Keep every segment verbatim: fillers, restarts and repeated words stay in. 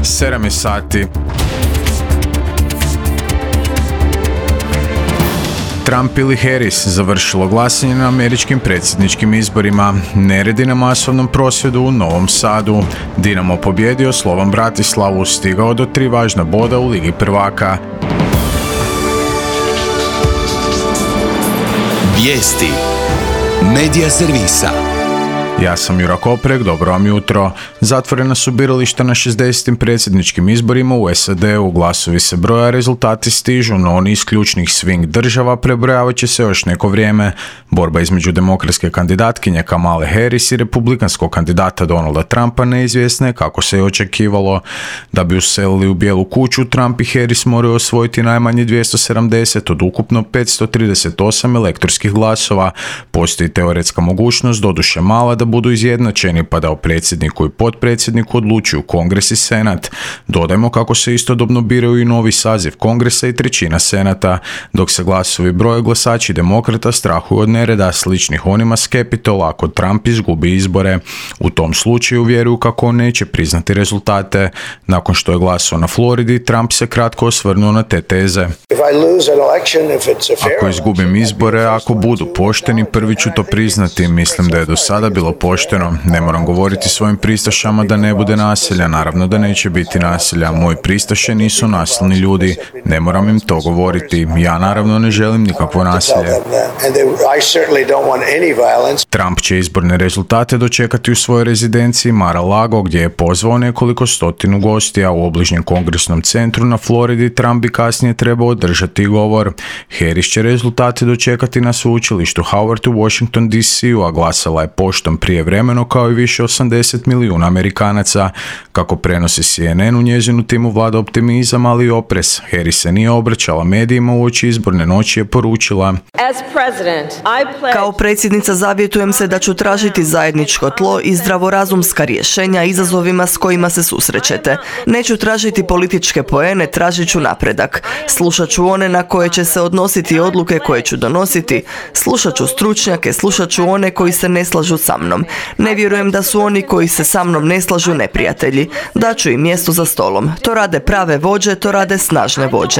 sedam je sati. Trump ili Harris završilo glasanje na američkim predsjedničkim izborima. Neredi na masovnom prosvjedu u Novom Sadu. Dinamo pobjedio Slovan Bratislavu, stigao do tri važna boda u Ligi prvaka. Vijesti Medija servisa. Ja sam Jura Koprek, dobro vam jutro. Zatvorena su birališta na šezdesetim predsjedničkim izborima u S A D-u. Glasovi se broja, rezultati stižu, no oni iz ključnih swing država prebrojavat će se još neko vrijeme. Borba između demokratske kandidatkinje Kamale Harris i republikanskog kandidata Donalda Trumpa neizvjesna je kako se je očekivalo. Da bi uselili u Bijelu kuću, Trump i Harris moraju osvojiti najmanje dvjesto sedamdeset od ukupno petsto trideset osam elektorskih glasova. Postoji teoretska mogućnost, doduše mala, da budu izjednačeni pa da o predsjedniku i potpredsjedniku odlučuju Kongres i Senat. Dodajmo kako se istodobno biraju i novi saziv Kongresa i trećina Senata. Dok se glasovi broje, glasači demokrata strahuju od nereda sličnih onima s Capitola ako Trump izgubi izbore. U tom slučaju vjeruju kako on neće priznati rezultate. Nakon što je glasao na Floridi, Trump se kratko osvrnuo na te teze. Ako izgubim izbore, ako budu pošteni, prvi ću to priznati. Mislim da je do sada bilo pošteno. Ne moram govoriti svojim pristašama da ne bude nasilja. Naravno da neće biti nasilja. Moji pristaše nisu nasilni ljudi. Ne moram im to govoriti. Ja naravno ne želim nikakvo nasilje. Trump će izborne rezultate dočekati u svojoj rezidenciji Mar-a-Lago, gdje je pozvao nekoliko stotinu gostija. U obližnjem kongresnom centru na Floridi Trump bi kasnije trebao održati govor. Harris će rezultate dočekati na sveučilištu Howard u Washington D C-u, a glasala je poštom prijevremeno kao i više osamdeset milijuna Amerikanaca. Kako prenosi C N N, u njezinu timu vlada optimizam, ali i oprez. Harris se nije obraćala medijima uoči izborne noći, je poručila: Kao predsjednica zavjetujem se da ću tražiti zajedničko tlo i zdravorazumska rješenja izazovima s kojima se susrećete. Neću tražiti političke poene, tražit ću napredak. Slušat ću one na koje će se odnositi odluke koje ću donositi. Slušat ću stručnjake, slušat ću one koji se ne slažu sa mnom. Ne vjerujem da su oni koji se sa mnom ne slažu neprijatelji. Daću im mjesto za stolom. To rade prave vođe, to rade snažne vođe.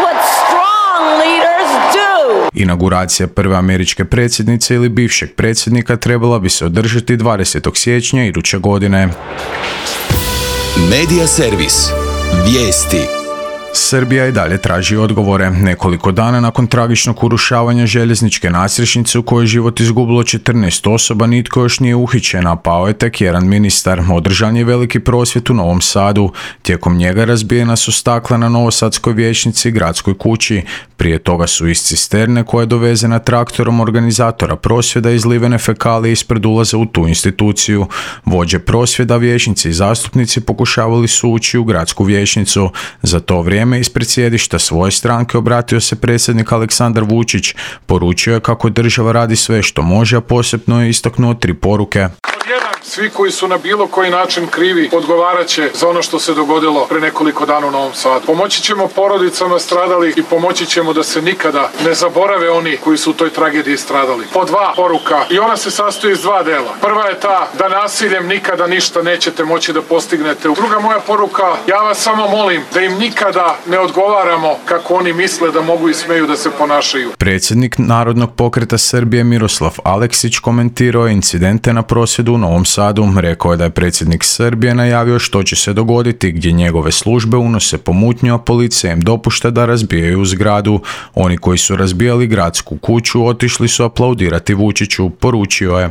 Inauguracija prve američke predsjednice ili bivšeg predsjednika trebala bi se održati dvadesetog siječnja iduće godine. Medija servis. Vijesti. Srbija i dalje traži odgovore. Nekoliko dana nakon tragičnog urušavanja željezničke nasrešnice u kojoj je život izgubilo četrnaest osoba, nitko još nije uhićen, a pao je tek jedan ministar. Održan je veliki prosvjed u Novom Sadu. Tijekom njega razbijena su stakla na Novosadskoj vijećnici i gradskoj kući. Prije toga su iz cisterne koja je dovezena traktorom organizatora prosvjeda izlivene fekalije ispred ulaza u tu instituciju. Vođe prosvjeda, vijećnici i zastupnici pokušavali su ući u gradsku vijećnicu. Za to vrijeme ispred sjedišta svoje stranke obratio se predsjednik Aleksandar Vučić. Poručio je kako država radi sve što može, a posebno je istaknuo tri poruke. Svi koji su na bilo koji način krivi odgovarat će za ono što se dogodilo pre nekoliko dana u Novom Sadu. Pomoći ćemo porodicama stradalih i pomoći ćemo da se nikada ne zaborave oni koji su u toj tragediji stradali. Po dva poruka, i ona se sastoji iz dva dela. Prva je ta da nasiljem nikada ništa nećete moći da postignete. Druga moja poruka, ja vas samo molim da im nikada ne odgovaramo kako oni misle da mogu i smeju da se ponašaju. Predsjednik Narodnog pokreta Srbije Miroslav Aleksić komentirao je incidente na prosvjedu u Novom Sadu. Rekao je da je predsjednik Srbije najavio što će se dogoditi, gdje njegove službe unose pomutnju, a policija im dopušta da razbijaju zgradu. Oni koji su razbijali gradsku kuću otišli su aplaudirati Vučiću, poručio je.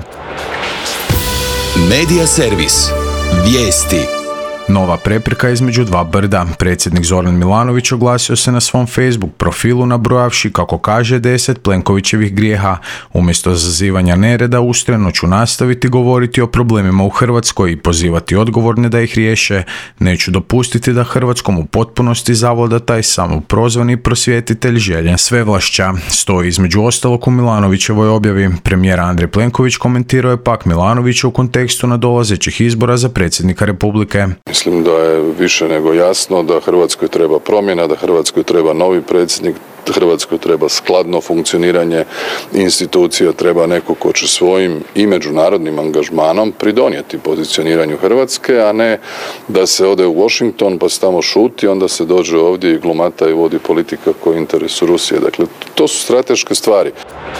Medija servis. Vijesti. Nova prepreka između dva brda. Predsjednik Zoran Milanović oglasio se na svom Facebook profilu nabrojavši, kako kaže, deset Plenkovićevih grijeha. Umjesto zazivanja nereda, ustrajno ću nastaviti govoriti o problemima u Hrvatskoj i pozivati odgovorne da ih riješe. Neću dopustiti da Hrvatskom u potpunosti zavlada taj samoprozvani prosvjetitelj željen svevlašća. Stoji između ostalog u Milanovićevoj objavi. Premijer Andrej Plenković komentirao je pak Milanovića u kontekstu nadolazećih izbora za predsjednika Republike. Mislim da je više nego jasno da Hrvatskoj treba promjena, da Hrvatskoj treba novi predsjednik. Hrvatskoj treba skladno funkcioniranje institucija, treba neko ko će svojim i međunarodnim angažmanom pridonijeti pozicioniranju Hrvatske, a ne da se ode u Washington pa se tamo šuti, onda se dođe ovdje i glumata i vodi politika koja je u interesu Rusije. Dakle, to su strateške stvari.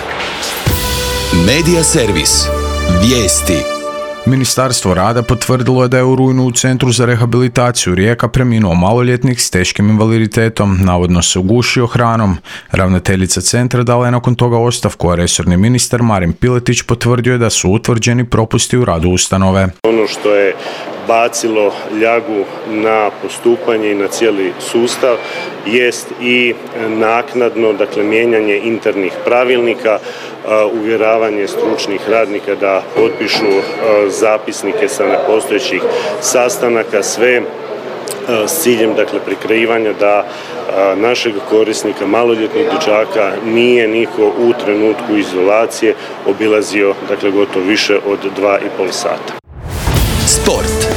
Medija servis. Vijesti. Ministarstvo rada potvrdilo je da je u rujnu u Centru za rehabilitaciju Rijeka preminuo maloljetnik s teškim invaliditetom, navodno se ugušio hranom. Ravnateljica centra dala je nakon toga ostavku, a resorni ministar Marin Piletić potvrdio je da su utvrđeni propusti u radu ustanove. Ono što je bacilo ljagu na postupanje i na cijeli sustav jest i naknadno, dakle, mijenjanje internih pravilnika, uvjeravanje stručnih radnika da potpišu zapisnike sa nepostojećih sastanaka, sve s ciljem, dakle, prikrivanja da našeg korisnika, maloljetnog dječaka, nije niko u trenutku izolacije obilazio, dakle, gotovo više od dva i pol sata. Sport.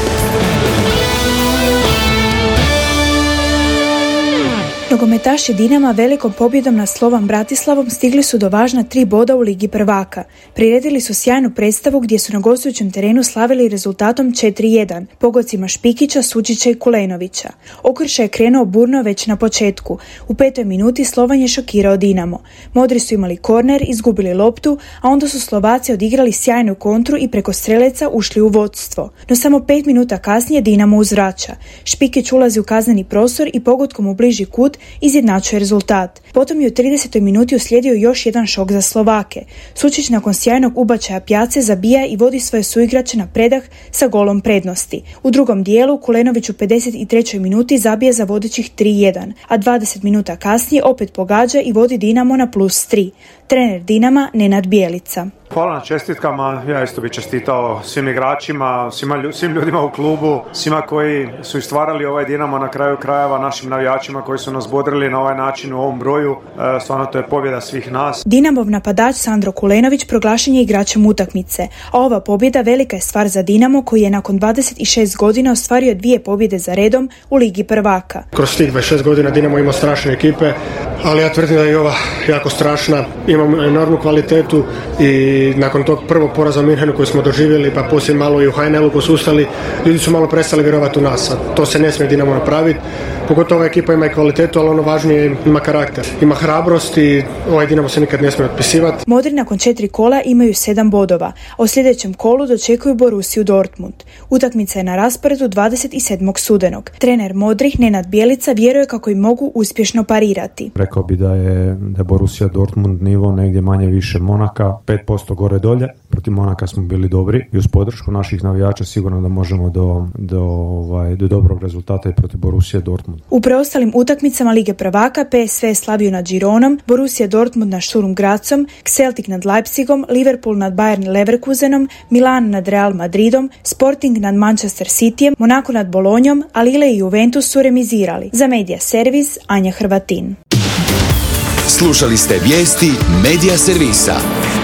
Nogometaši Dinama velikom pobjedom nad Slovan Bratislavom stigli su do važna tri boda u Ligi prvaka. Priredili su sjajnu predstavu gdje su na gostujućem terenu slavili rezultatom četiri jedan, pogodcima Špikića, Sučića i Kulenovića. Okršaj je krenuo burno već na početku. U petoj minuti Slovan je šokirao Dinamo. Modri su imali korner, izgubili loptu, a onda su Slovaci odigrali sjajnu kontru i preko streleca ušli u vodstvo. No samo pet minuta kasnije Dinamo uzvraća. Špikić ulazi u kazneni prostor i pogodkom u bliži kut izjednačuje rezultat. Potom je u tridesetoj minuti uslijedio još jedan šok za Slovake. Sučić nakon sjajnog ubačaja Pjace zabija i vodi svoje suigrače na predah sa golom prednosti. U drugom dijelu Kulenović u pedeset trećoj minuti zabije za vodećih tri jedan, a dvadeset minuta kasnije opet pogađa i vodi Dinamo na plus tri. Trener Dinama Nenad Bjelica. Hvala na čestitkama, ja isto bih čestitao svim igračima, svima, svim ljudima u klubu, svima koji su istvarali ovaj Dinamo, na kraju krajeva našim navijačima koji su nas bodrili na ovaj način u ovom broju. E, stvarno to je pobjeda svih nas. Dinamov napadač Sandro Kulenović proglašen je igračem utakmice, a ova pobjeda velika je stvar za Dinamo koji je nakon dvadeset šest godina ostvario dvije pobjede za redom u Ligi prvaka. Kroz tih dvadeset šest godina Dinamo ima strašne ekipe, ali ja tvrdim da je ova jako strašna, imamo enormnu kvalitetu i nakon tog prvog poraza u Minhenu koji smo doživjeli, pa poslije malo i u H N L-u posustali, ljudi su malo prestali vjerovati u nas. A to se ne smije Dinamo napraviti. Pogotovo ova ekipa ima i kvalitetu, ali ono važnije ima karakter. Ima hrabrost i ovaj Dinamo se nikad ne smije otpisivati. Modri nakon četiri kola imaju sedam bodova, a u sljedećem kolu dočekuju Borussiju Dortmund. Utakmica je na rasporedu dvadeset sedmog studenog. Trener Modrih Nenad Bjelica vjeruje kako im mogu uspješno parirati. Rekao bi da je, da je Borussija Dortmund nivo negdje manje više Monaka, pet posto gore dolje. Protiv Monaka smo bili dobri i uz podršku naših navijača sigurno da možemo do, do, ovaj, do dobrog rezultata i protiv Borussije Dortmund. U preostalim utakmicama Lige prvaka P S V slavio nad Gironom, Borussia Dortmund nad Sturm Grazom, Celtic nad Leipzigom, Liverpool nad Bayern Leverkusenom, Milan nad Real Madridom, Sporting nad Manchester Cityjem, Monaco nad Bolonjom, a Lille i Juventus su remizirali. Za Medija servis Anja Hrvatin. Slušali ste vijesti Medija servisa.